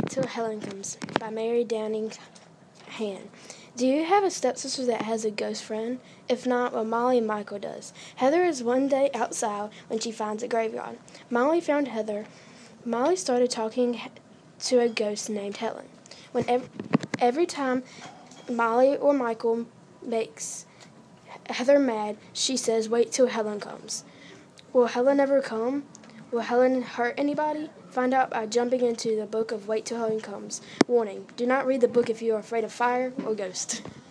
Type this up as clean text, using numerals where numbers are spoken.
Wait Till Helen Comes by Mary Downing Han. Do you have a stepsister that has a ghost friend? If not, well, Molly and Michael does. Heather is one day outside when she finds a graveyard. Molly found Heather. Molly started talking to a ghost named Helen. Every time Molly or Michael makes Heather mad, she says, "Wait till Helen comes." Will Helen ever come? Will Helen hurt anybody? Find out by jumping into the book of Wait Till Helen Comes. Warning, do not read the book if you are afraid of fire or ghosts.